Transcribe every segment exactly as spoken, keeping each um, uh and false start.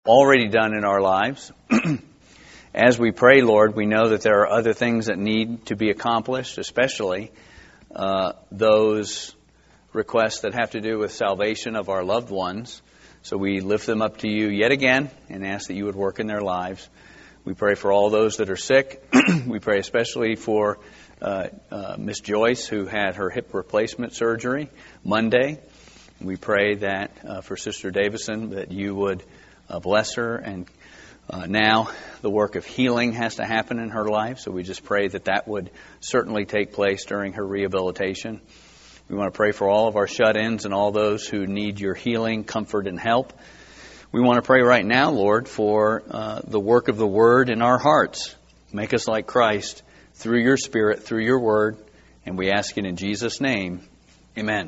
already done in our lives. As we pray, Lord, we know that there are other things that need to be accomplished, especially uh, those requests that have to do with salvation of our loved ones. So we lift them up to you yet again and ask that you would work in their lives. We pray for all those that are sick. We pray especially for uh, uh, Miss Joyce, who had her hip replacement surgery Monday. We pray that uh, for Sister Davison, that you would uh, bless her. And uh, now the work of healing has to happen in her life. So we just pray that that would certainly take place during her rehabilitation. We want to pray for all of our shut-ins and all those who need your healing, comfort, and help. We want to pray right now, Lord, for uh, the work of the Word in our hearts. Make us like Christ through your Spirit, through your Word. And we ask it in Jesus' name. Amen.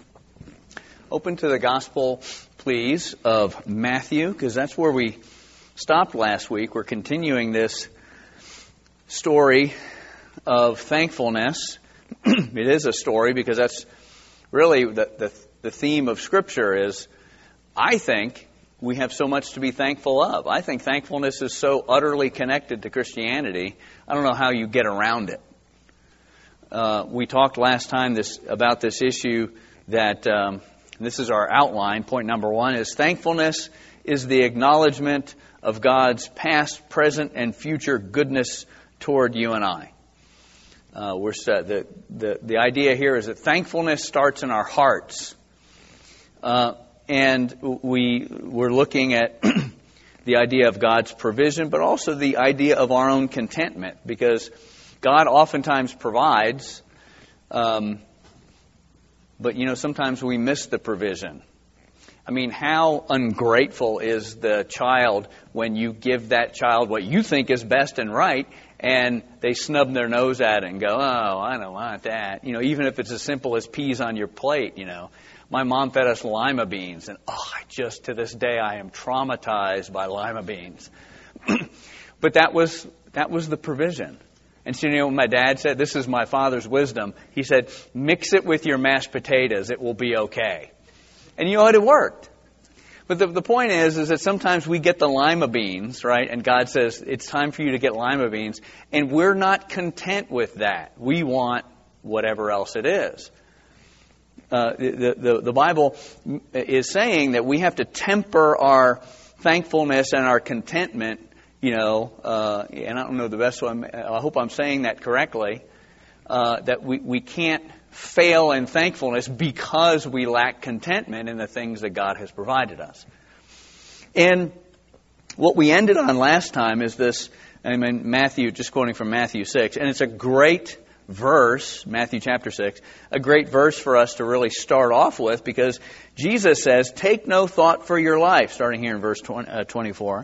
Open to the Gospel, please, of Matthew, because that's where we stopped last week. We're continuing this story of thankfulness. It is a story because that's really the, the, the theme of Scripture is, I think, we have so much to be thankful of. I think thankfulness is so utterly connected to Christianity, I don't know how you get around it. Uh, we talked last time this about this issue that, um, this is our outline. Point number one is thankfulness is the acknowledgement of God's past, present, and future goodness toward you and I. Uh, we're the, the the idea here is that thankfulness starts in our hearts. Uh, And we, we're looking at the idea of God's provision, but also the idea of our own contentment, because God oftentimes provides, um, but, you know, sometimes we miss the provision. I mean, how ungrateful is the child when you give that child what you think is best and right, and they snub their nose at it and go, oh, I don't want that. You know, even if it's as simple as peas on your plate, you know. My mom fed us lima beans, and oh, I just to this day I am traumatized by lima beans. But that was that was the provision. And so, you know, my dad said, this is my father's wisdom. He said, mix it with your mashed potatoes, it will be okay. And you know what? It worked. But the, the point is, is that sometimes we get the lima beans, right? And God says, it's time for you to get lima beans. And we're not content with that. We want whatever else it is. Uh, the, the, the Bible is saying that we have to temper our thankfulness and our contentment, you know, uh, and I don't know the best one, I hope I'm saying that correctly, uh, that we, we can't fail in thankfulness because we lack contentment in the things that God has provided us. And what we ended on last time is this, I mean, Matthew, just quoting from Matthew six, and it's a great verse, Matthew chapter six, a great verse for us to really start off with, because Jesus says, take no thought for your life, starting here in verse twenty-four.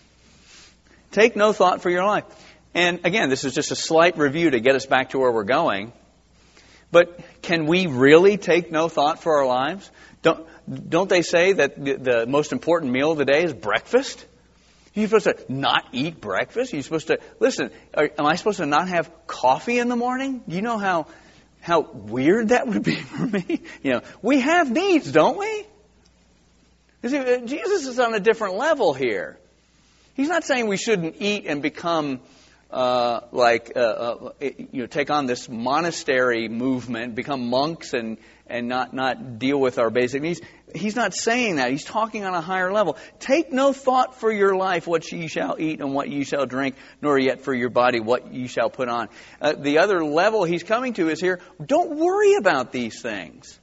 Take no thought for your life. And again, this is just a slight review to get us back to where we're going. But can we really take no thought for our lives? Don't, don't they say that the, the most important meal of the day is breakfast? You're supposed to not eat breakfast? You're supposed to, listen, are, am I supposed to not have coffee in the morning? Do you know how how weird that would be for me? You know, we have needs, don't we? You see, Jesus is on a different level here. He's not saying we shouldn't eat and become uh, like, uh, uh, you know, take on this monastery movement, become monks and and not, not deal with our basic needs. He's not saying that. He's talking on a higher level. Take no thought for your life, what ye shall eat and what ye shall drink, nor yet for your body, what ye shall put on. Uh, the other level he's coming to is here, don't worry about these things.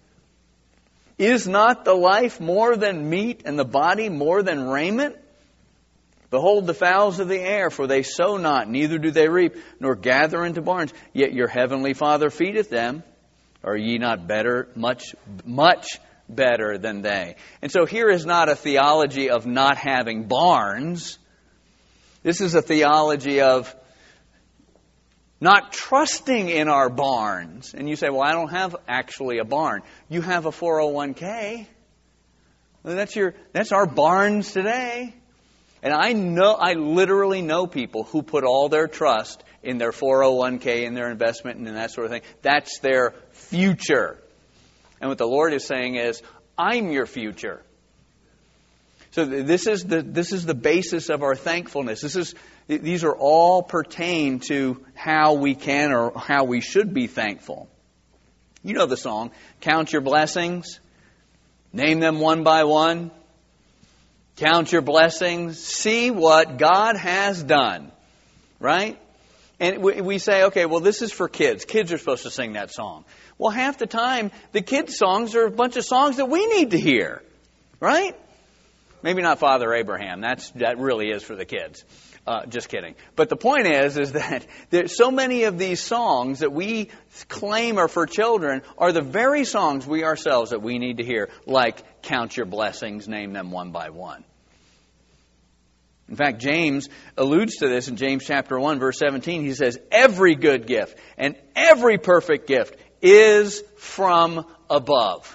Is not the life more than meat and the body more than raiment? Behold the fowls of the air, for they sow not, neither do they reap, nor gather into barns, yet your heavenly Father feedeth them. Are ye not better, much, much better than they? And so here is not a theology of not having barns. This is a theology of not trusting in our barns. And you say, well, I don't have actually a barn. You have a four oh one k. Well, that's your, that's our barns today. And I know, I literally know people who put all their trust in their four oh one k, in their investment and that sort of thing. That's their future. And what the Lord is saying is, I'm your future. So this is the this is the basis of our thankfulness. This is these are all pertain to how we can or how we should be thankful. You know the song, count your blessings, name them one by one. Count your blessings, see what God has done. Right? And we say, okay, well, this is for kids. Kids are supposed to sing that song. Well, half the time, the kids' songs are a bunch of songs that we need to hear. Right? Maybe not Father Abraham. That's that really is for the kids. Uh, just kidding. But the point is, is that there's so many of these songs that we claim are for children are the very songs we ourselves that we need to hear, like count your blessings, name them one by one. In fact, James alludes to this in James chapter one, verse seventeen. He says, every good gift and every perfect gift is from above.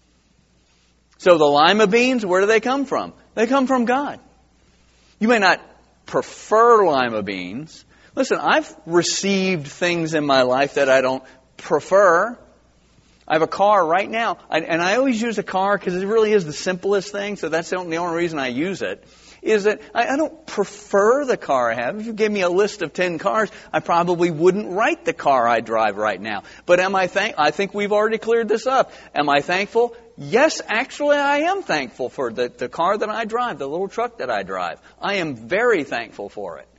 So the lima beans, where do they come from? They come from God. You may not prefer lima beans. Listen, I've received things in my life that I don't prefer. I have a car right now, and I always use a car because it really is the simplest thing, so that's the only reason I use it. Is that I don't prefer the car I have. If you gave me a list of ten cars, I probably wouldn't write the car I drive right now. But am I thank? I think we've already cleared this up. Am I thankful? Yes, actually I am thankful for the, the car that I drive, the little truck that I drive. I am very thankful for it.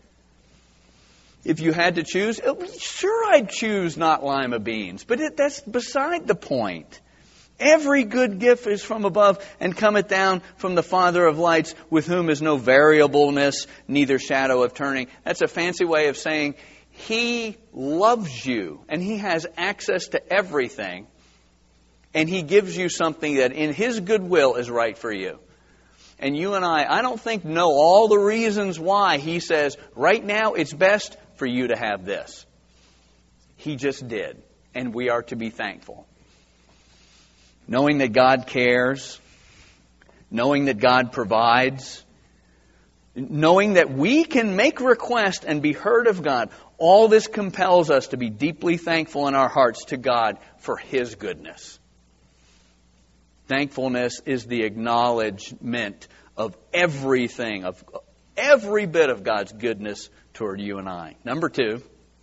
If you had to choose, sure I'd choose not lima beans, but it, that's beside the point. Every good gift is from above and cometh down from the Father of lights, with whom is no variableness, neither shadow of turning. That's a fancy way of saying He loves you and He has access to everything, and He gives you something that in His goodwill is right for you. And you and I, I don't think know all the reasons why He says, right now it's best for you to have this. He just did, and we are to be thankful. Knowing that God cares, knowing that God provides, knowing that we can make request and be heard of God, all this compels us to be deeply thankful in our hearts to God for His goodness. Thankfulness is the acknowledgement of everything, of every bit of God's goodness toward you and I. Number two,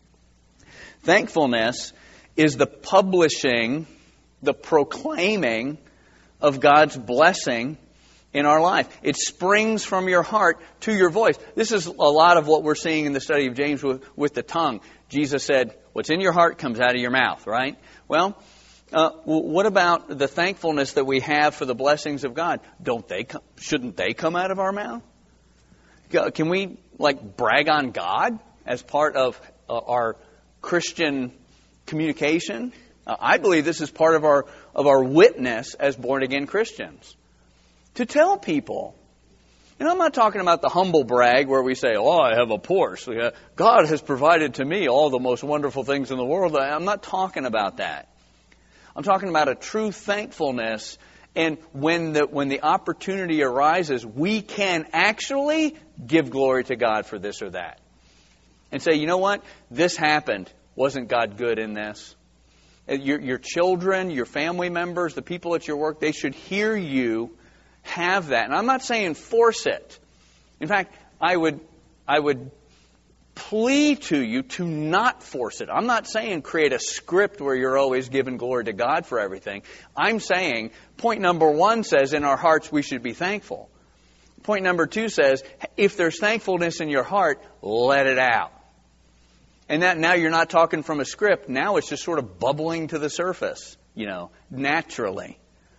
thankfulness is the publishing, the proclaiming of God's blessing in our life. It springs from your heart to your voice. This is a lot of what we're seeing in the study of James with, with the tongue. Jesus said, what's in your heart comes out of your mouth, right? Well, uh, what about the thankfulness that we have for the blessings of God? Don't they come, shouldn't they come out of our mouth? Can we like brag on God as part of uh, our Christian communication? Uh, I believe this is part of our of our witness as born-again Christians. To tell people. And I'm not talking about the humble brag where we say, oh, I have a Porsche. God has provided to me all the most wonderful things in the world. I'm not talking about that. I'm talking about a true thankfulness. And when the when the opportunity arises, we can actually give glory to God for this or that. And say, you know what? This happened. Wasn't God good in this? Your, your children, your family members, the people at your work, they should hear you have that. And I'm not saying force it. In fact, I would I would plea to you to not force it. I'm not saying create a script where you're always giving glory to God for everything. I'm saying point number one says in our hearts we should be thankful. Point number two says if there's thankfulness in your heart, let it out. And that now you're not talking from a script. Now it's just sort of bubbling to the surface, you know, naturally.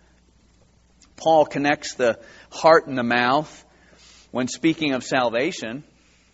Paul connects the heart and the mouth when speaking of salvation.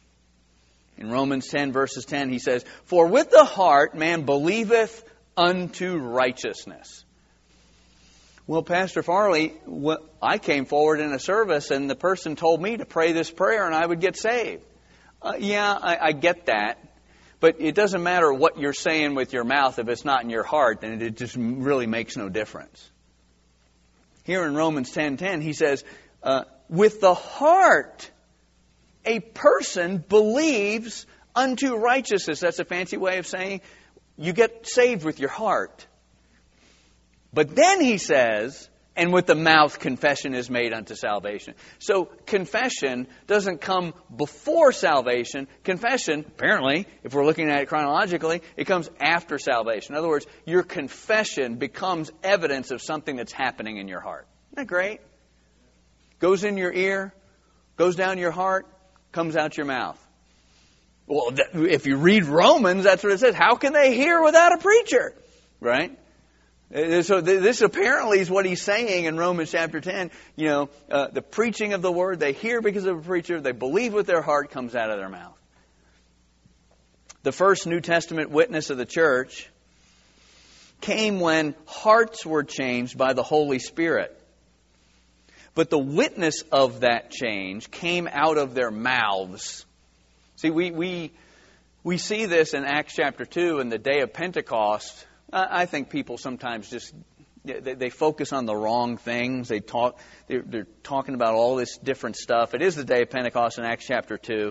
In Romans ten, verses ten, he says, for with the heart man believeth unto righteousness. Well, Pastor Farley, I came forward in a service and the person told me to pray this prayer and I would get saved. Uh, yeah, I, I get that. But it doesn't matter what you're saying with your mouth if it's not in your heart, then it just really makes no difference. Here in Romans ten ten, he says, uh, with the heart, a person believes unto righteousness. That's a fancy way of saying you get saved with your heart. But then he says, And with the mouth, confession is made unto salvation. So confession doesn't come before salvation. Confession, apparently, if we're looking at it chronologically, it comes after salvation. In other words, your confession becomes evidence of something that's happening in your heart. Isn't that great? Goes in your ear, goes down your heart, comes out your mouth. Well, if you read Romans, that's what it says. How can they hear without a preacher? Right? So this apparently is what he's saying in Romans chapter ten. You know, uh, the preaching of the word, they hear because of a preacher. They believe with their heart, comes out of their mouth. The first New Testament witness of the church came when hearts were changed by the Holy Spirit. But the witness of that change came out of their mouths. See, we we we see this in Acts chapter two in the day of Pentecost. I think people sometimes just, they, they focus on the wrong things. They talk, they're, they're talking about all this different stuff. It is the day of Pentecost in Acts chapter two.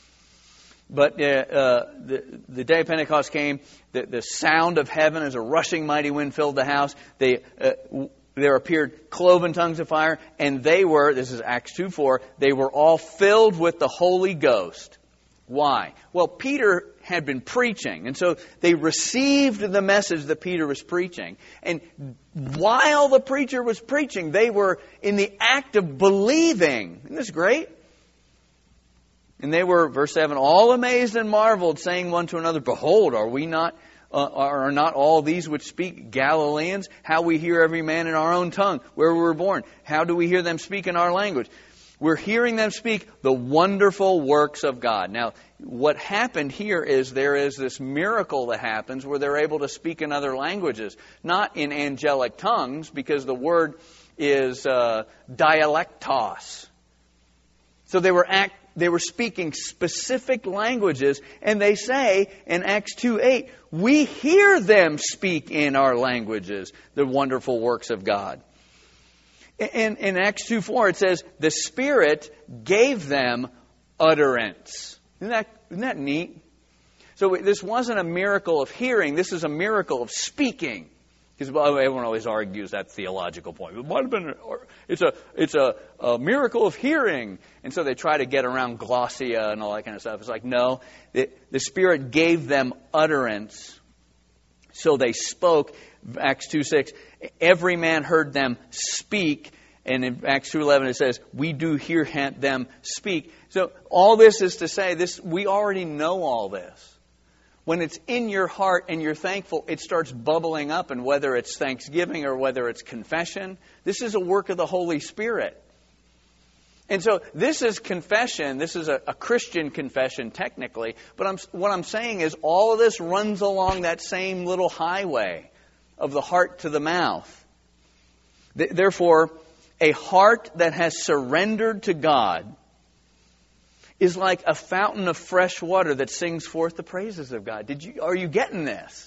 But uh, uh, the, the day of Pentecost came, the, the sound of heaven as a rushing mighty wind filled the house. They, uh, there appeared cloven tongues of fire, and they were, this is Acts two four, they were all filled with the Holy Ghost. Why? Well, Peter had been preaching, and so they received the message that Peter was preaching. And while the preacher was preaching, they were in the act of believing. Isn't this great? And they were, verse seven, all amazed and marveled, saying one to another, Behold, are we not, uh, are not all these which speak Galileans? How we hear every man in our own tongue, where we were born? How do we hear them speak in our language? We're hearing them speak the wonderful works of God. Now, what happened here is there is this miracle that happens where they're able to speak in other languages. Not in angelic tongues, because the word is uh, dialectos. So they were act, they were speaking specific languages, and they say in Acts two eight, we hear them speak in our languages the wonderful works of God. In, in Acts two four, it says, the Spirit gave them utterance. Isn't that, isn't that neat? So this wasn't a miracle of hearing. This is a miracle of speaking. Because well, everyone always argues that theological point. It might have been, it's a, it's a, a miracle of hearing. And so they try to get around glossia and all that kind of stuff. It's like, no, the, the Spirit gave them utterance. So they spoke. Acts two six, every man heard them speak. And in Acts two eleven it says, we do hear them speak. So all this is to say, this we already know all this. When it's in your heart and you're thankful, it starts bubbling up. And whether it's thanksgiving or whether it's confession, this is a work of the Holy Spirit. And so this is confession. This is a, a Christian confession technically. But I'm, what I'm saying is all of this runs along that same little highway of the heart to the mouth. Therefore, a heart that has surrendered to God is like a fountain of fresh water that sings forth the praises of God. Did you? Are you getting this?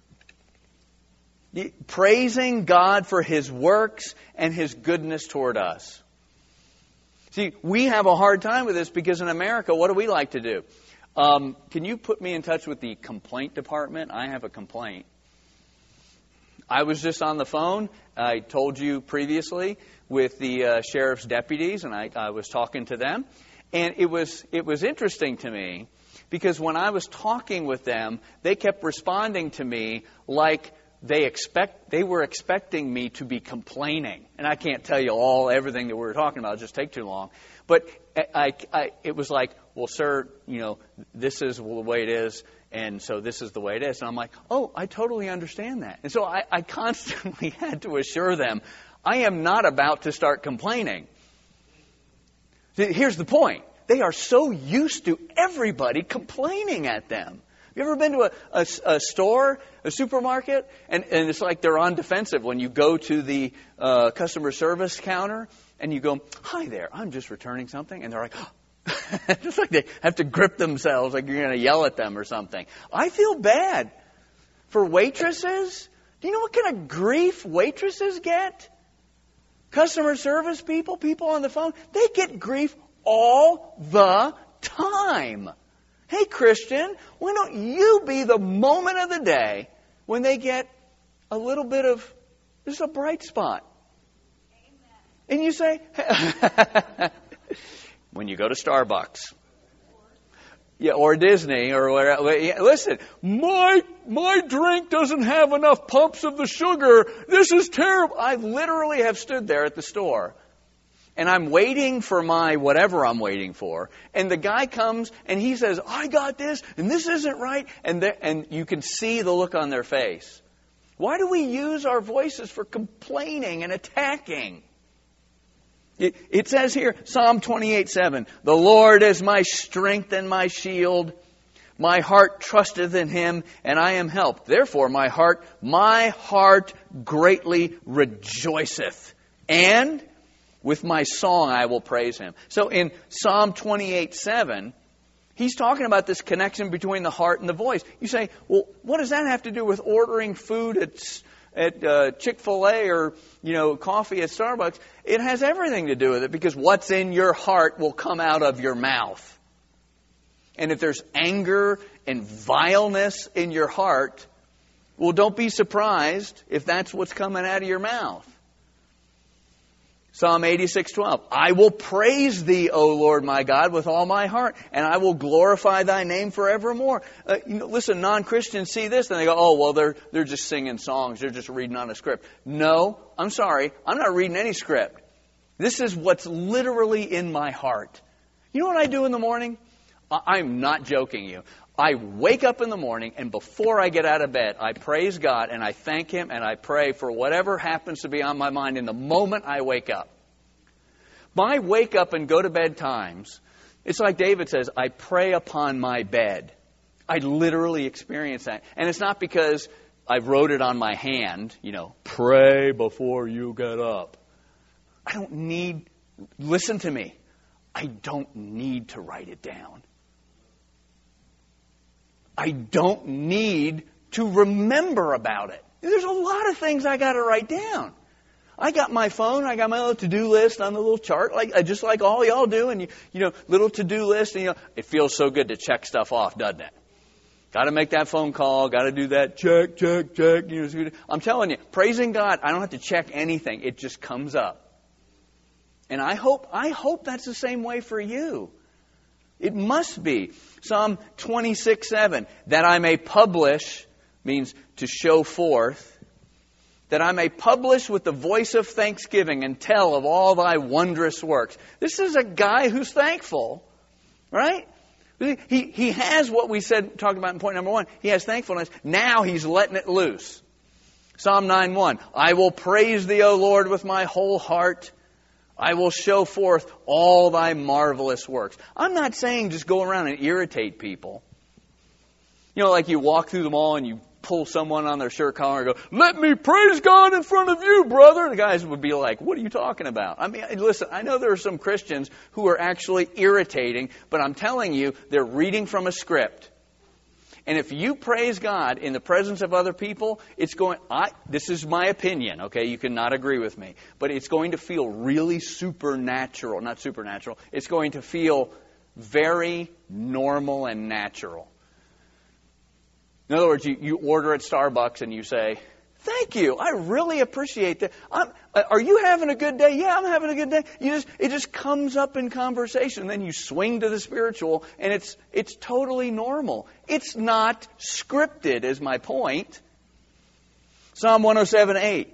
Praising God for His works and His goodness toward us. See, we have a hard time with this because in America, what do we like to do? Um, can you put me in touch with the complaint department? I have a complaint. I was just on the phone, I told you previously, with the uh, sheriff's deputies, and I, I was talking to them. And it was it was interesting to me because when I was talking with them, they kept responding to me like they expect they were expecting me to be complaining. And I can't tell you all everything that we were talking about; it'll just take too long. But I, I, it was like, well, sir, you know, this is the way it is, and so this is the way it is. And I'm like, oh, I totally understand that. And so I, I constantly had to assure them, I am not about to start complaining. Here's the point. They are so used to everybody complaining at them. Have you ever been to a, a, a store, a supermarket, and, and it's like they're on defensive when you go to the uh, customer service counter and you go, hi there, I'm just returning something. And they're like, oh. Just like they have to grip themselves like you're going to yell at them or something. I feel bad for waitresses. Do you know what kind of grief waitresses get? Customer service people, people on the phone, they get grief all the time. Hey, Christian, why don't you be the moment of the day when they get a little bit of, just a bright spot? And you say, when you go to Starbucks, yeah, or Disney, or whatever, listen, my my drink doesn't have enough pumps of the sugar. This is terrible. I literally have stood there at the store, and I'm waiting for my whatever I'm waiting for, and the guy comes and he says, "I got this, and this isn't right," and there, and you can see the look on their face. Why do we use our voices for complaining and attacking? It, it says here, Psalm twenty-eight seven, "The Lord is my strength and my shield. My heart trusteth in Him, and I am helped. Therefore my heart, my heart greatly rejoiceth. And with my song I will praise Him." So in Psalm twenty-eight seven, he's talking about this connection between the heart and the voice. You say, well, what does that have to do with ordering food at at uh, Chick-fil-A or, you know, coffee at Starbucks? It has everything to do with it, because what's in your heart will come out of your mouth. And if there's anger and vileness in your heart, well, don't be surprised if that's what's coming out of your mouth. Psalm eighty-six twelve, "I will praise Thee, O Lord my God, with all my heart, and I will glorify Thy name forevermore." Uh, you know, listen, non-Christians see this and they go, "Oh, well, they're they're just singing songs. They're just reading on a script." No, I'm sorry. I'm not reading any script. This is what's literally in my heart. You know what I do in the morning? I- I'm not joking you. I wake up in the morning, and before I get out of bed, I praise God, and I thank Him, and I pray for whatever happens to be on my mind in the moment I wake up. My wake up and go to bed times, it's like David says, I pray upon my bed. I literally experience that. And it's not because I wrote it on my hand, you know, pray before you get up. I don't need, listen to me, I don't need to write it down. I don't need to remember about it. There's a lot of things I got to write down. I got my phone, I got my little to-do list on the little chart, like just like all y'all do, and you, you know, little to-do list, and you know, it feels so good to check stuff off, doesn't it? Got to make that phone call, got to do that, check, check, check. You know, I'm telling you, praising God, I don't have to check anything; it just comes up. And I hope, I hope that's the same way for you. It must be. Psalm twenty-six seven, "That I may publish," means to show forth, "that I may publish with the voice of thanksgiving and tell of all Thy wondrous works." This is a guy who's thankful, right? He he has what we said, talked about in point number one. He has thankfulness. Now he's letting it loose. Psalm nine one, "I will praise Thee, O Lord, with my whole heart. I will show forth all Thy marvelous works." I'm not saying just go around and irritate people. You know, like you walk through the mall and you pull someone on their shirt collar and go, "Let me praise God in front of you, brother." The guys would be like, "What are you talking about?" I mean, listen, I know there are some Christians who are actually irritating, but I'm telling you, they're reading from a script. And if you praise God in the presence of other people, it's going, I, this is my opinion, okay? You cannot agree with me. But it's going to feel really supernatural. Not supernatural. It's going to feel very normal and natural. In other words, you, you order at Starbucks and you say, "Thank you. I really appreciate that. I'm, are you having a good day?" "Yeah, I'm having a good day." You just, it just comes up in conversation. Then you swing to the spiritual, and it's it's totally normal. It's not scripted, is my point. Psalm one oh seven eight.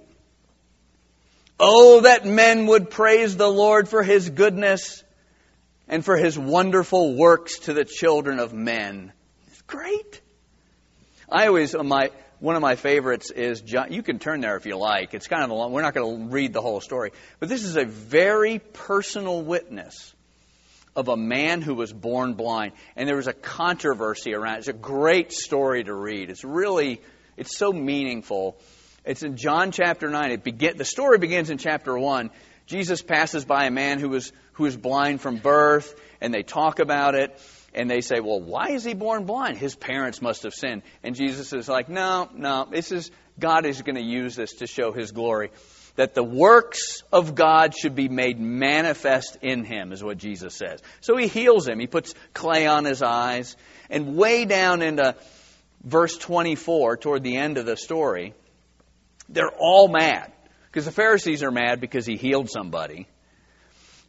"Oh, that men would praise the Lord for His goodness and for His wonderful works to the children of men." It's great. I always, my one of my favorites is John. You can turn there if you like. It's kind of a long, we're not going to read the whole story. But this is a very personal witness of a man who was born blind. And there was a controversy around it. It's a great story to read. It's really, it's so meaningful. It's in John chapter nine. It begin, the story begins in chapter one. Jesus passes by a man who was who was blind from birth, and they talk about it. And they say, "Well, why is he born blind? His parents must have sinned." And Jesus is like, no, no, this is, God is going to use this to show His glory. That the works of God should be made manifest in him, is what Jesus says. So He heals him. He puts clay on his eyes. And way down into verse twenty-four, toward the end of the story, they're all mad. Because the Pharisees are mad because He healed somebody.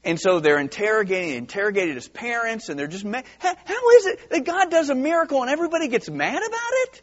And so they're interrogating, interrogated his parents, and they're just mad. How, how is it that God does a miracle and everybody gets mad about it?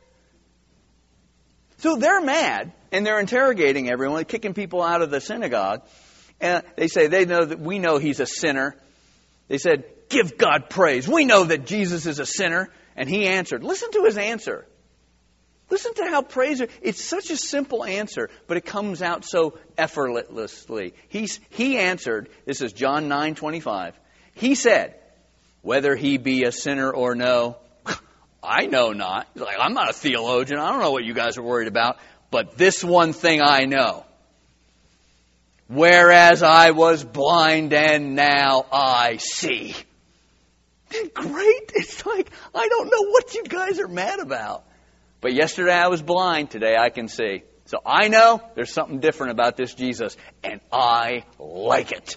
So they're mad, and they're interrogating everyone, kicking people out of the synagogue. And they say, they know that we know he's a sinner. They said, give God praise. We know that Jesus is a sinner. And he answered. Listen to his answer. Listen to how praise. It's such a simple answer, but it comes out so effortlessly. He's, he answered, this is John nine twenty-five. He said, whether he be a sinner or no, I know not. He's like, I'm not a theologian. I don't know what you guys are worried about. But this one thing I know. Whereas I was blind and now I see. Great. It's like, I don't know what you guys are mad about. But yesterday I was blind. Today I can see. So I know there's something different about this Jesus. And I like it.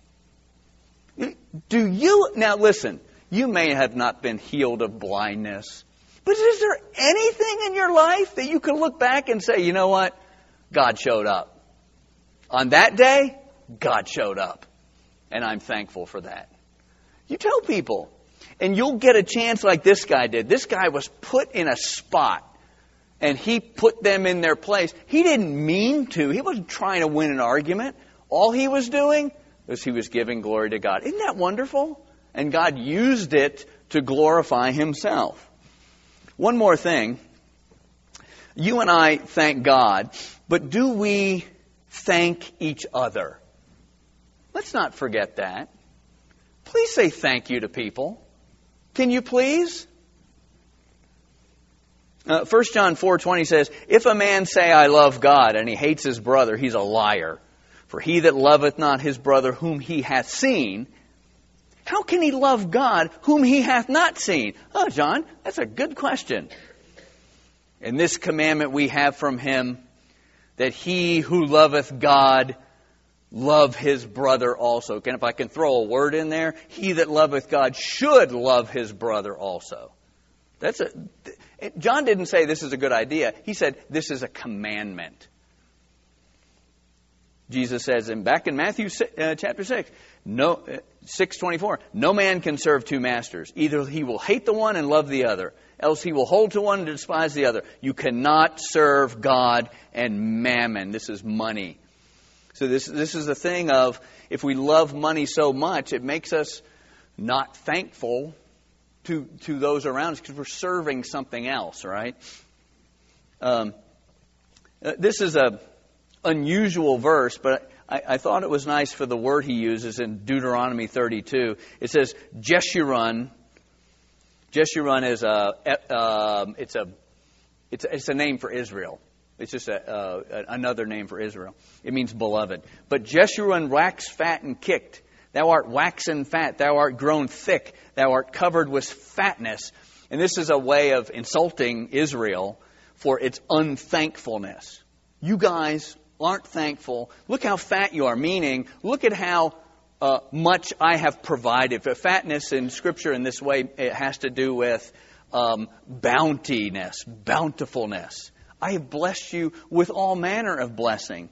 Do you, now listen, you may have not been healed of blindness. But is there anything in your life that you can look back and say, you know what? God showed up. On that day, God showed up. And I'm thankful for that. You tell people. And you'll get a chance like this guy did. This guy was put in a spot. And he put them in their place. He didn't mean to. He wasn't trying to win an argument. All he was doing was he was giving glory to God. Isn't that wonderful? And God used it to glorify himself. One more thing. You and I thank God, but do we thank each other? Let's not forget that. Please say thank you to people. Can you please? Uh, First John four twenty says, if a man say, I love God, and he hates his brother, he's a liar. For he that loveth not his brother whom he hath seen, how can he love God whom he hath not seen? Oh, John, that's a good question. And this commandment we have from him, that he who loveth God love his brother also. And if I can throw a word in there, he that loveth God should love his brother also. That's a, John didn't say this is a good idea. He said this is a commandment. Jesus says, and back in Matthew uh, chapter six, no, uh, six twenty-four, no man can serve two masters. Either he will hate the one and love the other, else he will hold to one and despise the other. You cannot serve God and mammon. This is money. So this this is the thing of, if we love money so much, it makes us not thankful to to those around us because we're serving something else, right? Um, uh, this is a unusual verse, but I, I thought it was nice for the word he uses in Deuteronomy thirty-two. It says, Jeshurun. Jeshurun is a, uh, it's a, it's a, it's a name for Israel. It's just a, uh, another name for Israel. It means beloved. But Jeshurun waxed fat and kicked. Thou art waxen fat. Thou art grown thick. Thou art covered with fatness. And this is a way of insulting Israel for its unthankfulness. You guys aren't thankful. Look how fat you are. Meaning, look at how uh, much I have provided. For fatness in Scripture in this way, it has to do with um, bountiness, bountifulness. I have blessed you with all manner of blessing.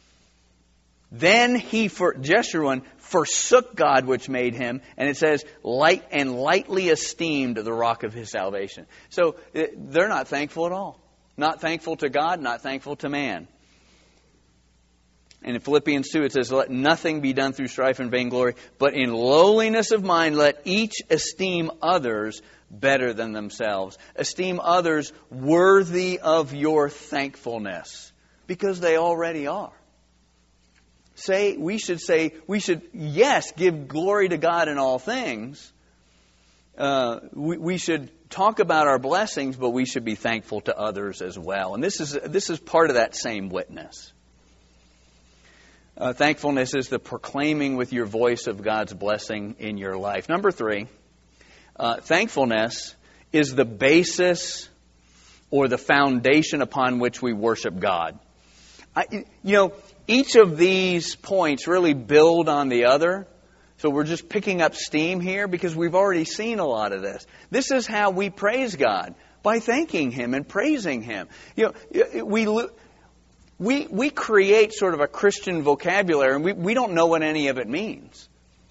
Then he, for Jeshurun, forsook God which made him, and it says, light and lightly esteemed the rock of his salvation. So they're not thankful at all. Not thankful to God, not thankful to man. And in Philippians two it says, let nothing be done through strife and vainglory, but in lowliness of mind let each esteem others better than themselves. Esteem others worthy of your thankfulness, because they already are. Say, we should say, we should, yes, give glory to God in all things. Uh, we, we should talk about our blessings, but we should be thankful to others as well. And this is this is part of that same witness. Uh, thankfulness is the proclaiming with your voice of God's blessing in your life. Number three, uh, thankfulness is the basis or the foundation upon which we worship God. I, you know, each of these points really build on the other. So we're just picking up steam here because we've already seen a lot of this. This is how we praise God, by thanking Him and praising Him. You know, we we we create sort of a Christian vocabulary, and we, we don't know what any of it means.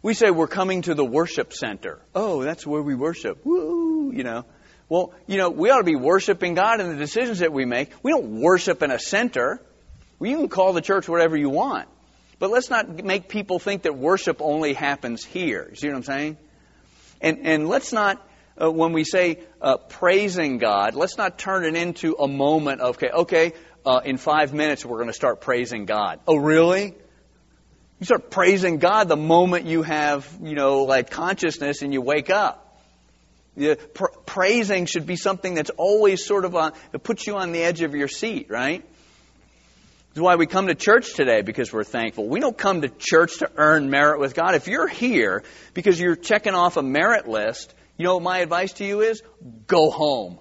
We say we're coming to the worship center. Oh, that's where we worship. Woo, you know. Well, you know, we ought to be worshiping God in the decisions that we make. We don't worship in a center. Well, you can call the church whatever you want. But let's not make people think that worship only happens here. You see what I'm saying? And and let's not, uh, when we say uh, praising God, let's not turn it into a moment of, okay, okay, uh, in five minutes we're going to start praising God. Oh, really? You start praising God the moment you have, you know, like consciousness and you wake up. Yeah, pr- praising should be something that's always sort of on, that puts you on the edge of your seat, right? That's why we come to church today, because we're thankful. We don't come to church to earn merit with God. If you're here because you're checking off a merit list, you know what my advice to you is? Go home.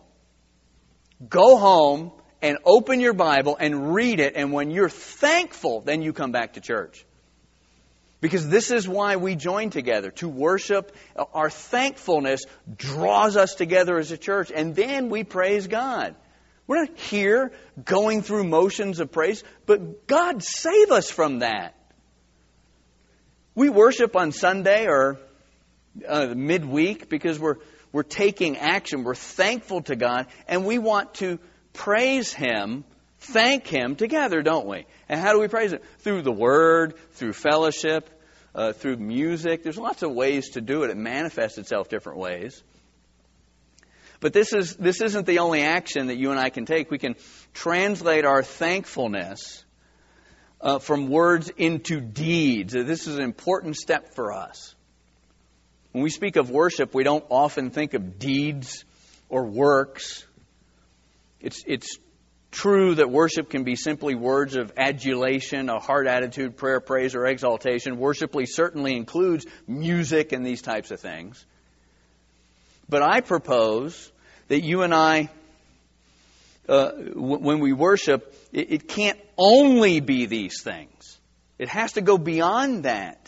Go home and open your Bible and read it, and when you're thankful, then you come back to church. Because this is why we join together, to worship. Our thankfulness draws us together as a church, and then we praise God. We're not here going through motions of praise, but God save us from that. We worship on Sunday or uh, midweek because we're we're taking action. We're thankful to God, and we want to praise Him, thank Him together, don't we? And how do we praise Him? Through the Word, through fellowship, uh, through music. There's lots of ways to do it. It manifests itself different ways. But this is this isn't the only action that you and I can take. We can translate our thankfulness uh, from words into deeds. This is an important step for us. When we speak of worship, we don't often think of deeds or works. It's it's true that worship can be simply words of adulation, a heart attitude, prayer, praise, or exaltation. Worshiply certainly includes music and these types of things. But I propose that you and I, uh, w- when we worship, it, it can't only be these things. It has to go beyond that.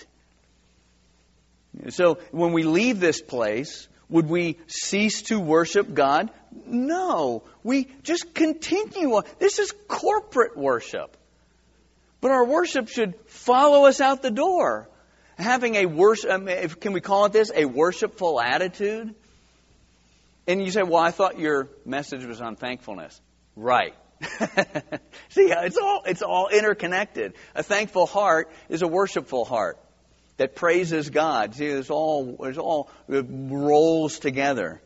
So when we leave this place, would we cease to worship God? No. We just continue on. This is corporate worship. But our worship should follow us out the door. Having a worship, can we call it this, a worshipful attitude? And you say, well, I thought your message was on thankfulness. Right. See, it's all it's all interconnected. A thankful heart is a worshipful heart that praises God. See, it's all it's all it rolls together.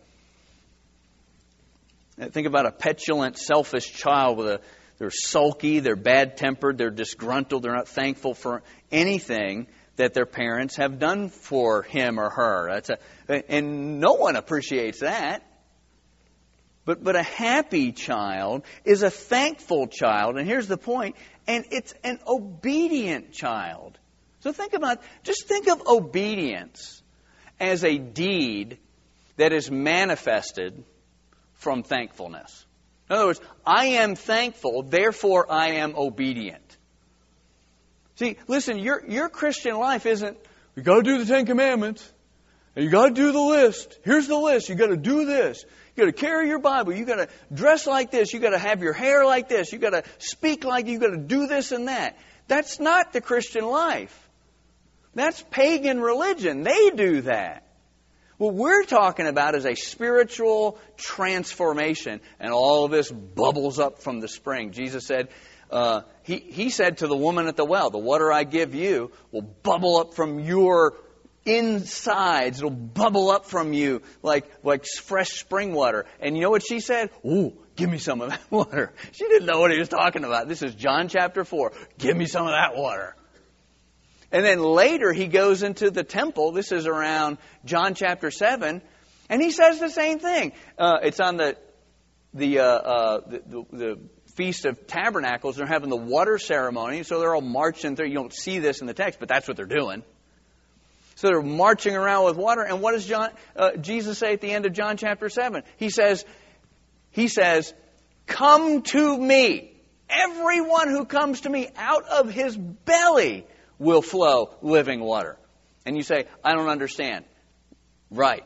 Think about a petulant, selfish child with a they're sulky, they're bad-tempered, they're disgruntled, they're not thankful for anything that their parents have done for him or her. That's a, and no one appreciates that. But but a happy child is a thankful child. And here's the point. And it's an obedient child. So think about, just think of obedience as a deed that is manifested from thankfulness. In other words, I am thankful, therefore I am obedient. See, listen, your your Christian life isn't, you got to do the Ten Commandments, and you got to do the list. Here's the list. You got to do this. You got to carry your Bible. You got to dress like this. You got to have your hair like this. You got to speak like you got to do this and that. That's not the Christian life. That's pagan religion. They do that. What we're talking about is a spiritual transformation, and all of this bubbles up from the spring. Jesus said, uh, he, he said to the woman at the well, the water I give you will bubble up from your insides. It'll bubble up from you like, like fresh spring water. And you know what she said? Ooh, give me some of that water. She didn't know what he was talking about. This is John chapter four. Give me some of that water. And then later he goes into the temple. This is around John chapter seven. And he says the same thing. Uh, it's on the the, uh, uh, the, the the Feast of Tabernacles. They're having the water ceremony. So they're all marching through. You don't see this in the text, but that's what they're doing. So they're marching around with water. And what does John, uh, Jesus say at the end of John chapter seven? He says, he says, come to me. Everyone who comes to me, out of his belly will flow living water. And you say, I don't understand. Right.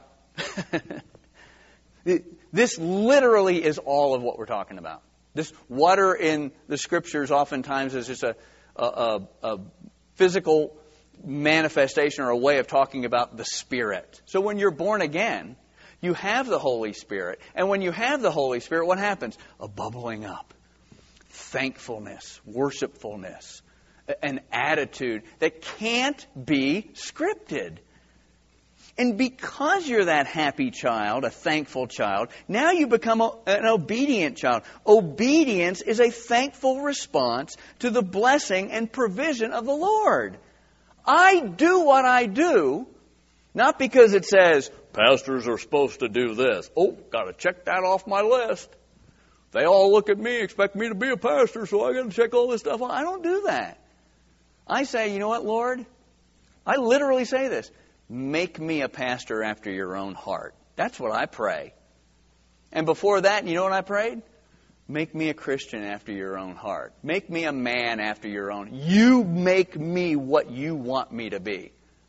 This literally is all of what we're talking about. This water in the Scriptures oftentimes is just a, a, a, a physical manifestation or a way of talking about the Spirit. So when you're born again, you have the Holy Spirit. And when you have the Holy Spirit, what happens? A bubbling up. Thankfulness, worshipfulness, an attitude that can't be scripted. And because you're that happy child, a thankful child, now you become a, an obedient child. Obedience is a thankful response to the blessing and provision of the Lord. I do what I do, not because it says, pastors are supposed to do this. Oh, got to check that off my list. They all look at me, expect me to be a pastor, so I got to check all this stuff off. I don't do that. I say, you know what, Lord? I literally say this. Make me a pastor after your own heart. That's what I pray. And before that, you know what I prayed? Make me a Christian after your own heart. Make me a man after your own. You make me what you want me to be.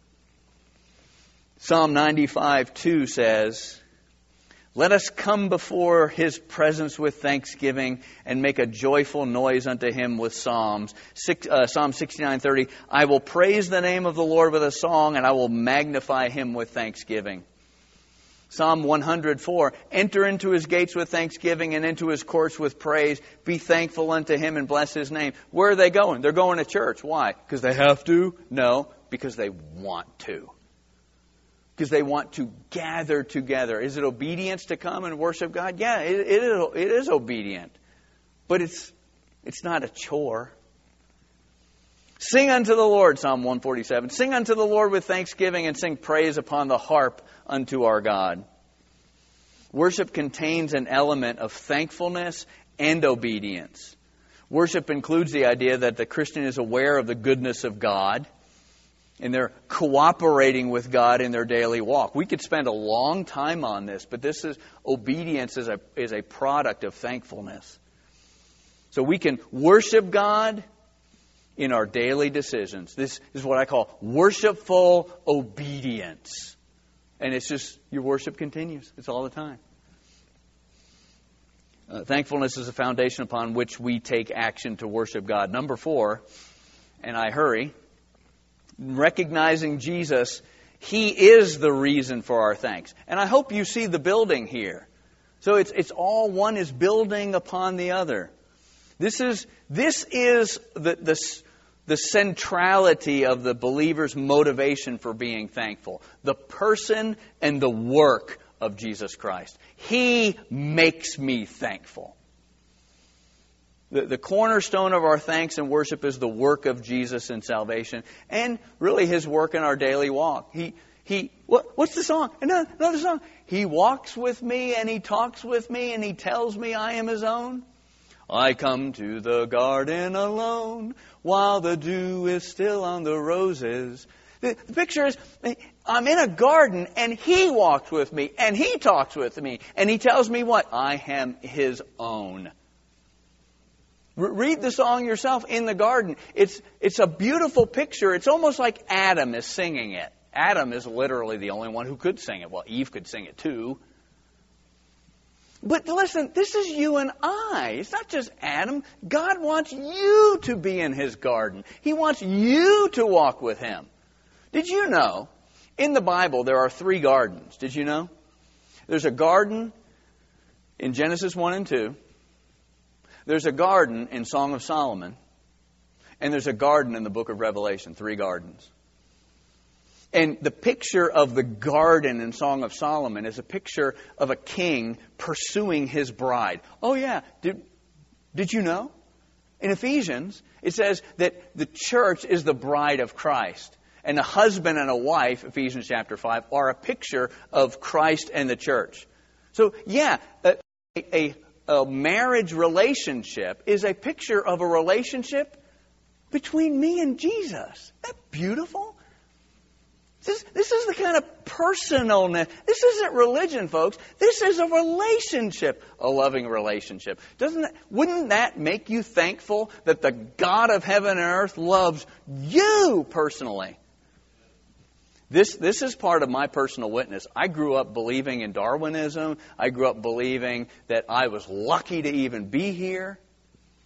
Psalm ninety-five two says, let us come before His presence with thanksgiving and make a joyful noise unto Him with psalms. Six, uh, Psalm sixty-nine thirty, I will praise the name of the Lord with a song, and I will magnify Him with thanksgiving. Psalm one hundred four, enter into His gates with thanksgiving and into His courts with praise. Be thankful unto Him and bless His name. Where are they going? They're going to church. Why? Because they have to? No, because they want to. Because they want to gather together. Is it obedience to come and worship God? Yeah, it, it, is, it is obedient. But it's it's not a chore. Sing unto the Lord, Psalm one forty-seven. Sing unto the Lord with thanksgiving and sing praise upon the harp unto our God. Worship contains an element of thankfulness and obedience. Worship includes the idea that the Christian is aware of the goodness of God, and they're cooperating with God in their daily walk. We could spend a long time on this, but this is obedience is a is a product of thankfulness. So we can worship God in our daily decisions. This is what I call worshipful obedience. And it's just, your worship continues. It's all the time. Uh, thankfulness is a foundation upon which we take action to worship God. Number four, and I hurry, recognizing Jesus, He is the reason for our thanks. And I hope you see the building here. So it's it's all one is building upon the other. This is this is the the, the centrality of the believer's motivation for being thankful. The person and the work of Jesus Christ. He makes me thankful. The, the cornerstone of our thanks and worship is the work of Jesus in salvation, and really His work in our daily walk. He, he, what, what's the song? Another, another song. He walks with me and He talks with me and He tells me I am His own. I come to the garden alone while the dew is still on the roses. The, the picture is, I'm in a garden and He walks with me and He talks with me and He tells me what? I am His own. Read the song yourself, In the Garden. It's it's a beautiful picture. It's almost like Adam is singing it. Adam is literally the only one who could sing it. Well, Eve could sing it too. But listen, this is you and I. It's not just Adam. God wants you to be in His garden. He wants you to walk with Him. Did you know, in the Bible, there are three gardens? Did you know? There's a garden in Genesis one and two. There's a garden in Song of Solomon, and there's a garden in the book of Revelation, three gardens. And the picture of the garden in Song of Solomon is a picture of a king pursuing his bride. Oh yeah, did, did you know? In Ephesians, it says that the church is the bride of Christ. And a husband and a wife, Ephesians chapter five, are a picture of Christ and the church. So yeah, a, a A marriage relationship is a picture of a relationship between me and Jesus. Isn't that beautiful? This, this is the kind of personalness. This isn't religion, folks. This is a relationship, a loving relationship. Doesn't that, wouldn't that make you thankful that the God of heaven and earth loves you personally? This this is part of my personal witness. I grew up believing in Darwinism. I grew up believing that I was lucky to even be here.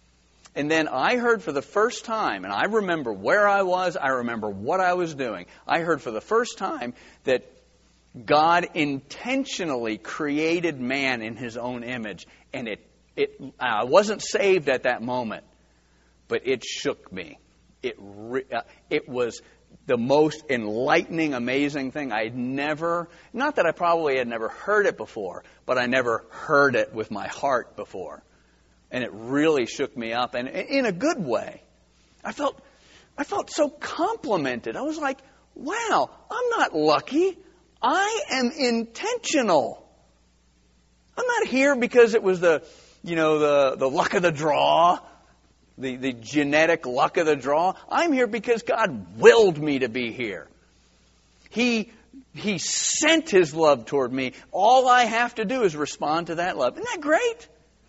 And then I heard for the first time, and I remember where I was, I remember what I was doing. I heard for the first time that God intentionally created man in His own image. And it, it, I wasn't saved at that moment, but it shook me. It, re, uh, it was the most enlightening, amazing thing. I had never, not that I probably had never heard it before, but I never heard it with my heart before. And it really shook me up, and in a good way. I felt, I felt so complimented. I was like, wow, I'm not lucky. I am intentional. I'm not here because it was the, you know, the, the luck of the draw, the, the genetic luck of the draw. I'm here because God willed me to be here. He, He sent His love toward me. All I have to do is respond to that love. Isn't that great?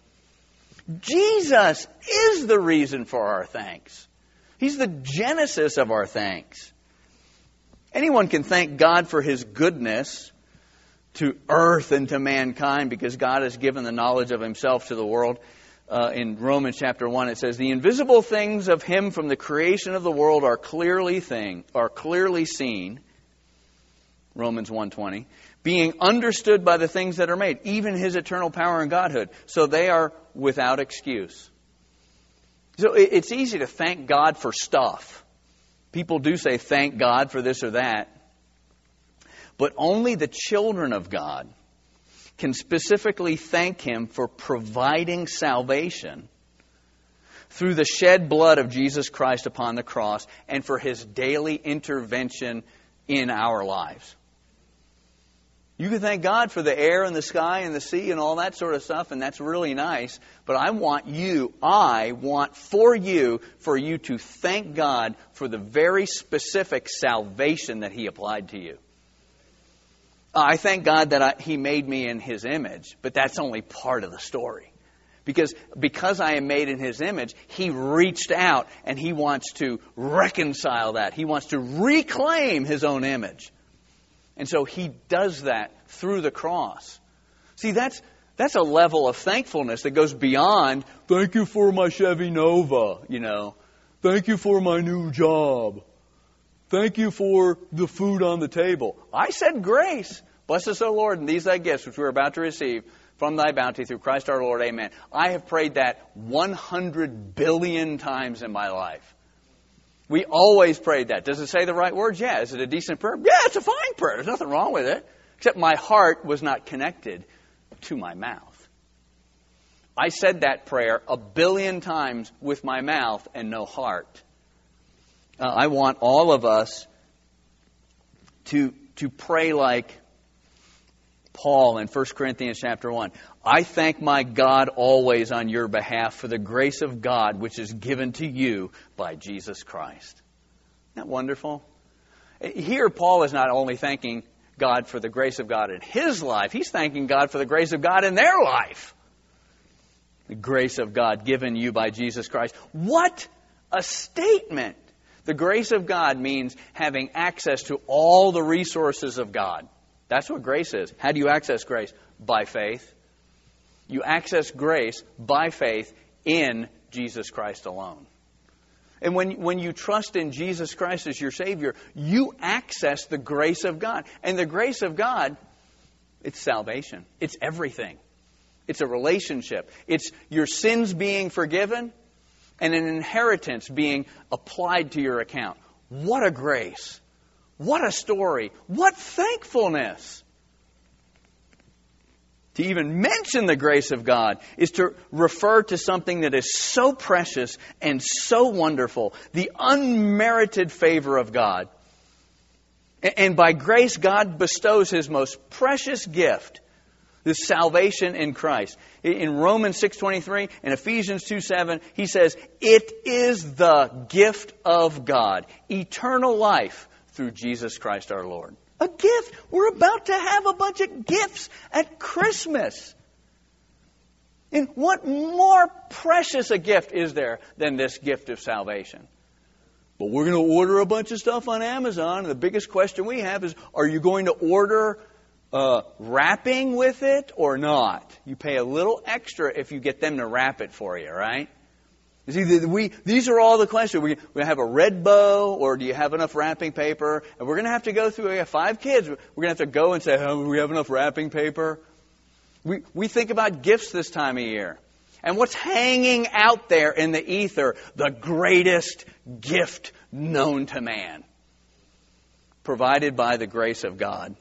Jesus is the reason for our thanks. He's the genesis of our thanks. Anyone can thank God for His goodness to earth and to mankind because God has given the knowledge of Himself to the world. Uh, in Romans chapter one, it says, "The invisible things of Him from the creation of the world are clearly thing are clearly seen." Romans one twenty, "being understood by the things that are made, even His eternal power and Godhood, so they are without excuse." So it's easy to thank God for stuff. People do say thank God for this or that. But only the children of God can specifically thank Him for providing salvation through the shed blood of Jesus Christ upon the cross and for His daily intervention in our lives. You can thank God for the air and the sky and the sea and all that sort of stuff, and that's really nice. But I want you, I want for you, for you to thank God for the very specific salvation that He applied to you. I thank God that I, He made me in His image, but that's only part of the story. Because, because I am made in His image, He reached out and He wants to reconcile that. He wants to reclaim His own image. And so He does that through the cross. See, that's that's a level of thankfulness that goes beyond, thank you for my Chevy Nova, you know. Thank you for my new job. Thank you for the food on the table. I said grace. Bless us, O Lord, and these thy gifts which we are about to receive from thy bounty through Christ our Lord. Amen. I have prayed that one hundred billion times in my life. We always prayed that. Does it say the right words? Yeah. Is it a decent prayer? Yeah, it's a fine prayer. There's nothing wrong with it. Except my heart was not connected to my mouth. I said that prayer a billion times with my mouth and no heart. Uh, I want all of us to, to pray like Paul in First Corinthians chapter one. I thank my God always on your behalf for the grace of God which is given to you by Jesus Christ. Isn't that wonderful? Here Paul is not only thanking God for the grace of God in his life, he's thanking God for the grace of God in their life. The grace of God given you by Jesus Christ. What a statement! The grace of God means having access to all the resources of God. That's what grace is. How do you access grace? By faith. You access grace by faith in Jesus Christ alone. And when, when you trust in Jesus Christ as your Savior, you access the grace of God. And the grace of God, it's salvation. It's everything. It's a relationship. It's your sins being forgiven and an inheritance being applied to your account. What a grace. What a story. What thankfulness. To even mention the grace of God is to refer to something that is so precious and so wonderful. The unmerited favor of God. And by grace, God bestows His most precious gift, the salvation in Christ. In Romans six twenty-three and Ephesians two seven, he says, it is the gift of God, eternal life through Jesus Christ our Lord. A gift. We're about to have a bunch of gifts at Christmas. And what more precious a gift is there than this gift of salvation? But we're going to order a bunch of stuff on Amazon. And the biggest question we have is, are you going to order uh, wrapping with it or not? You pay a little extra if you get them to wrap it for you, right? You see, we, these are all the questions. We, we have a red bow, or do you have enough wrapping paper? And we're going to have to go through, we have five kids. We're going to have to go and say, oh, do we have enough wrapping paper? We, we think about gifts this time of year. And what's hanging out there in the ether? The greatest gift known to man. Provided by the grace of God.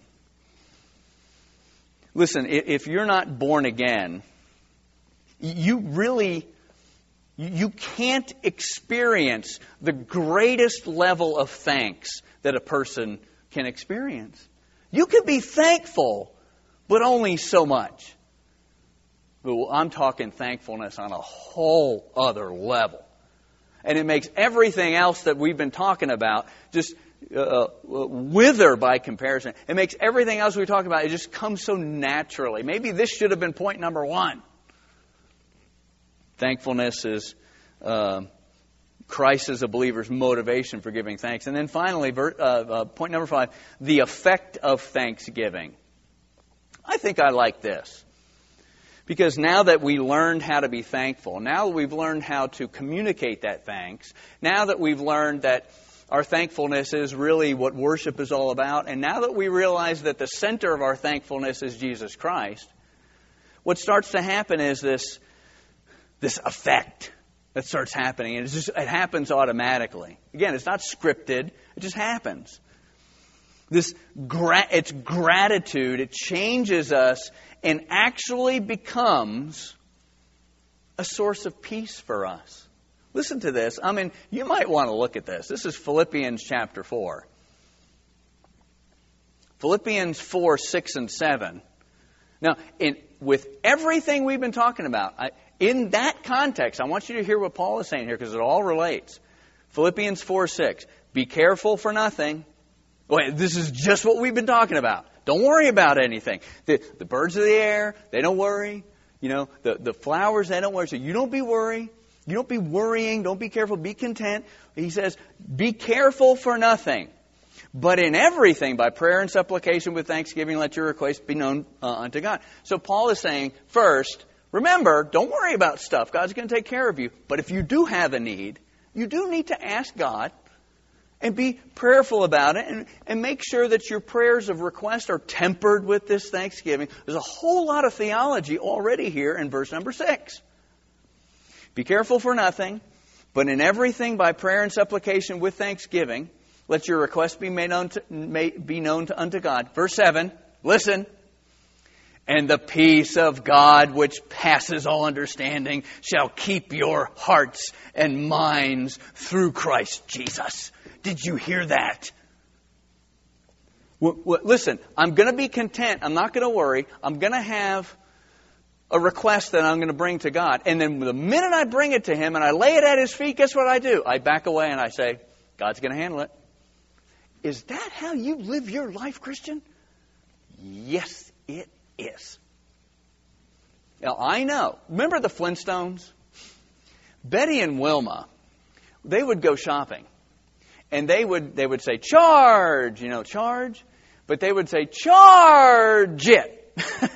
Listen, if you're not born again, you really, you can't experience the greatest level of thanks that a person can experience. You can be thankful, but only so much. But I'm talking thankfulness on a whole other level. And it makes everything else that we've been talking about just uh, wither by comparison. It makes everything else we talk about, it just comes so naturally. Maybe this should have been point number one. Thankfulness is uh, Christ as a believer's motivation for giving thanks. And then finally, uh, uh, point number five, the effect of thanksgiving. I think I like this. Because now that we learned how to be thankful, now that we've learned how to communicate that thanks, now that we've learned that our thankfulness is really what worship is all about, and now that we realize that the center of our thankfulness is Jesus Christ, what starts to happen is this This effect that starts happening. And it's just, it happens automatically. Again, it's not scripted. It just happens. This gra- it's gratitude. It changes us and actually becomes a source of peace for us. Listen to this. I mean, you might want to look at this. This is Philippians chapter four. Philippians four, six, and seven. Now, in, with everything we've been talking about, I, in that context, I want you to hear what Paul is saying here because it all relates. Philippians four six. Be careful for nothing. Wait, this is just what we've been talking about. Don't worry about anything. The, the birds of the air, they don't worry. You know, the, the flowers, they don't worry. So you don't be worried. You don't be worrying. Don't be careful. Be content. He says, be careful for nothing. But in everything, by prayer and supplication with thanksgiving, let your requests be known uh, unto God. So Paul is saying, first, remember, don't worry about stuff. God's going to take care of you. But if you do have a need, you do need to ask God and be prayerful about it and, and make sure that your prayers of request are tempered with this thanksgiving. There's a whole lot of theology already here in verse number six. Be careful for nothing, but in everything by prayer and supplication with thanksgiving, let your requests be made known to, may, be known to, unto God. Verse seven, listen. And the peace of God, which passes all understanding, shall keep your hearts and minds through Christ Jesus. Did you hear that? Well, well, listen, I'm going to be content. I'm not going to worry. I'm going to have a request that I'm going to bring to God. And then the minute I bring it to Him and I lay it at His feet, guess what I do? I back away and I say, God's going to handle it. Is that how you live your life, Christian? Yes, it is. Now, I know. Remember the Flintstones? Betty and Wilma, they would go shopping. And they would they would say, charge, you know, charge. But they would say, charge it.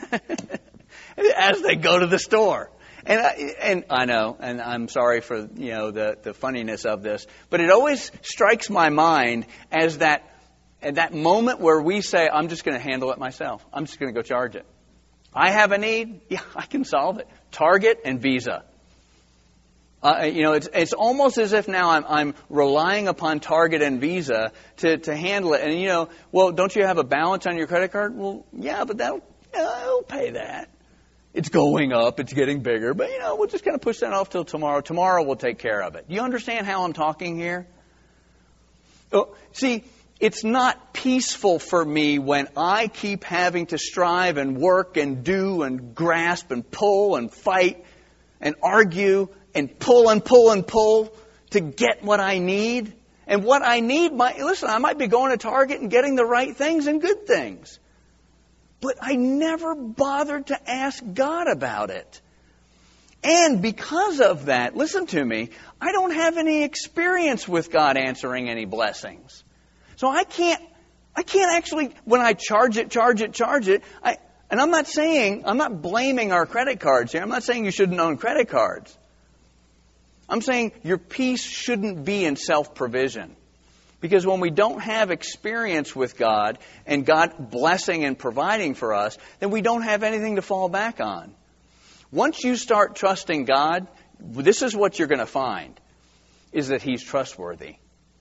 As they go to the store. And I, and I know, and I'm sorry for, you know, the, the funniness of this, but it always strikes my mind as that, at that moment where we say, I'm just going to handle it myself. I'm just going to go charge it. I have a need. Yeah, I can solve it. Target and Visa. Uh, you know, it's it's almost as if now I'm I'm relying upon Target and Visa to, to handle it. And, you know, well, don't you have a balance on your credit card? Well, yeah, but that'll, yeah, I'll pay that. It's going up. It's getting bigger. But, you know, we'll just kind of push that off till tomorrow. Tomorrow we'll take care of it. Do you understand how I'm talking here? Oh, see, it's not peaceful for me when I keep having to strive and work and do and grasp and pull and fight and argue and pull and pull and pull to get what I need. And what I need, might, listen, I might be going to Target and getting the right things and good things. But I never bothered to ask God about it. And because of that, listen to me, I don't have any experience with God answering any blessings. So I can't, I can't actually, when I charge it, charge it, charge it, I, and I'm not saying, I'm not blaming our credit cards here. I'm not saying you shouldn't own credit cards. I'm saying your peace shouldn't be in self-provision. Because when we don't have experience with God and God blessing and providing for us, then we don't have anything to fall back on. Once you start trusting God, this is what you're going to find, is that He's trustworthy.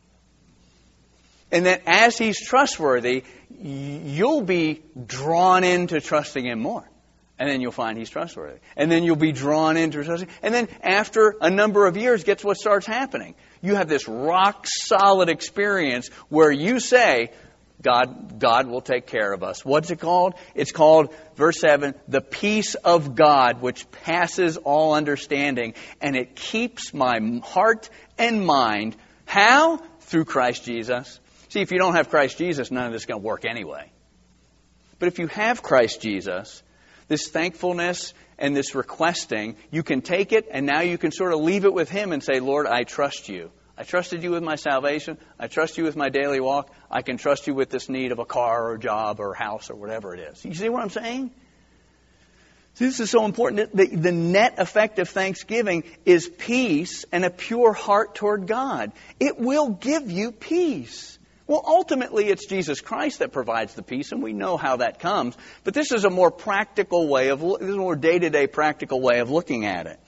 And that as He's trustworthy, you'll be drawn into trusting Him more. And then you'll find He's trustworthy. And then you'll be drawn into trusting. And then after a number of years, guess what starts happening? You have this rock-solid experience where you say, God, God will take care of us. What's it called? It's called, verse seven, the peace of God, which passes all understanding. And it keeps my heart and mind. How? Through Christ Jesus. See, if you don't have Christ Jesus, none of this is going to work anyway. But if you have Christ Jesus, this thankfulness and this requesting, you can take it and now you can sort of leave it with Him and say, Lord, I trust You. I trusted You with my salvation. I trust You with my daily walk. I can trust You with this need of a car or a job or a house or whatever it is. You see what I'm saying? See, this is so important. The, the net effect of thanksgiving is peace and a pure heart toward God. It will give you peace. Well, ultimately, it's Jesus Christ that provides the peace, and we know how that comes. But this is a more practical way of, this is a more day-to-day practical way of looking at it.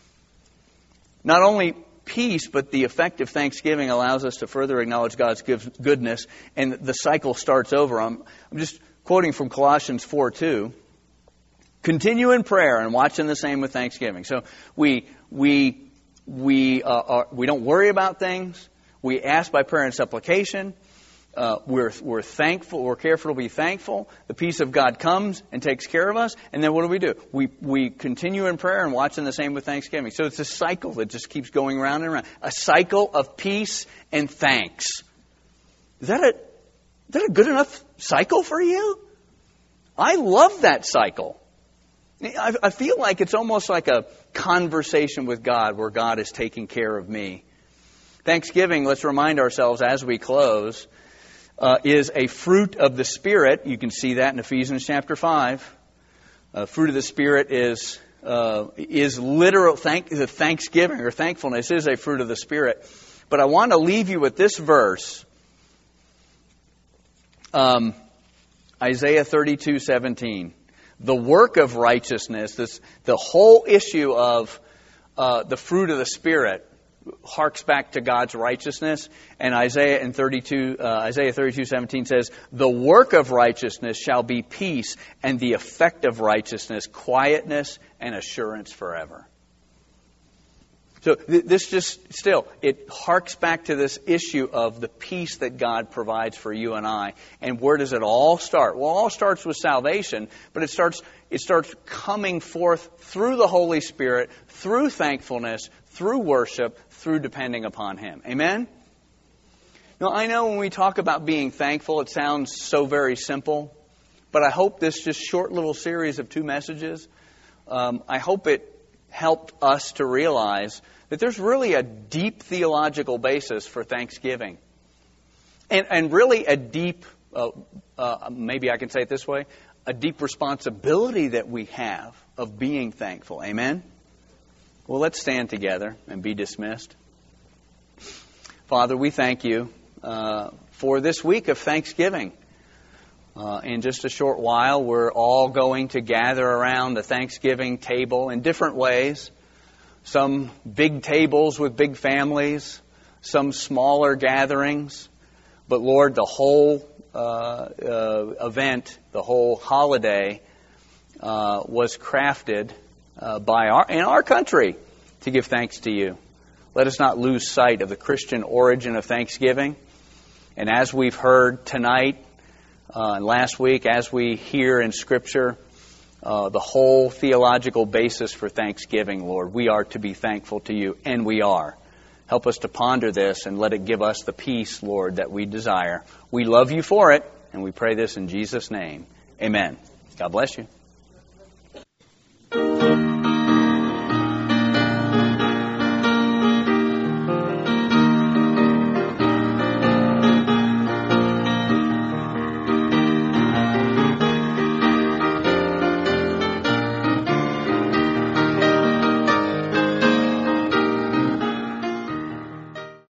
Not only peace, but the effect of thanksgiving allows us to further acknowledge God's goodness, and the cycle starts over. I'm, I'm just quoting from Colossians four two. Continue in prayer and watching the same with thanksgiving. So we we we uh, are, we don't worry about things. We ask by prayer and supplication. Uh, we're we're thankful. We're careful to be thankful. The peace of God comes and takes care of us. And then what do we do? We we continue in prayer and watching the same with thanksgiving. So it's a cycle that just keeps going round and around. A cycle of peace and thanks. Is that a is that a good enough cycle for you? I love that cycle. I, I feel like it's almost like a conversation with God where God is taking care of me. Thanksgiving, let's remind ourselves as we close, uh, is a fruit of the Spirit. You can see that in Ephesians chapter five. Uh, fruit of the Spirit is uh, is literal thank the thanksgiving or thankfulness is a fruit of the Spirit. But I want to leave you with this verse, um, Isaiah thirty-two seventeen. The work of righteousness, this the whole issue of uh, the fruit of the Spirit, harks back to God's righteousness, and Isaiah in thirty-two, uh, Isaiah thirty-two seventeen says, "The work of righteousness shall be peace, and the effect of righteousness quietness and assurance forever." So th- this just still it harks back to this issue of the peace that God provides for you and I. And where does it all start? Well, it all starts with salvation, but it starts it starts coming forth through the Holy Spirit, through thankfulness, through worship, through depending upon Him. Amen? Now, I know when we talk about being thankful, it sounds so very simple, but I hope this just short little series of two messages, um, I hope it helped us to realize that there's really a deep theological basis for thanksgiving. And, and really a deep, uh, uh, maybe I can say it this way, a deep responsibility that we have of being thankful. Amen? Well, let's stand together and be dismissed. Father, we thank You uh, for this week of Thanksgiving. Uh, in just a short while, we're all going to gather around the Thanksgiving table in different ways. Some big tables with big families, some smaller gatherings. But Lord, the whole uh, uh, event, the whole holiday uh, was crafted uh, by our in our country to give thanks to You. Let us not lose sight of the Christian origin of Thanksgiving. And as we've heard tonight, Uh, and last week, as we hear in Scripture, uh, the whole theological basis for thanksgiving, Lord, we are to be thankful to You, and we are. Help us to ponder this and let it give us the peace, Lord, that we desire. We love You for it, and we pray this in Jesus' name. Amen. God bless you.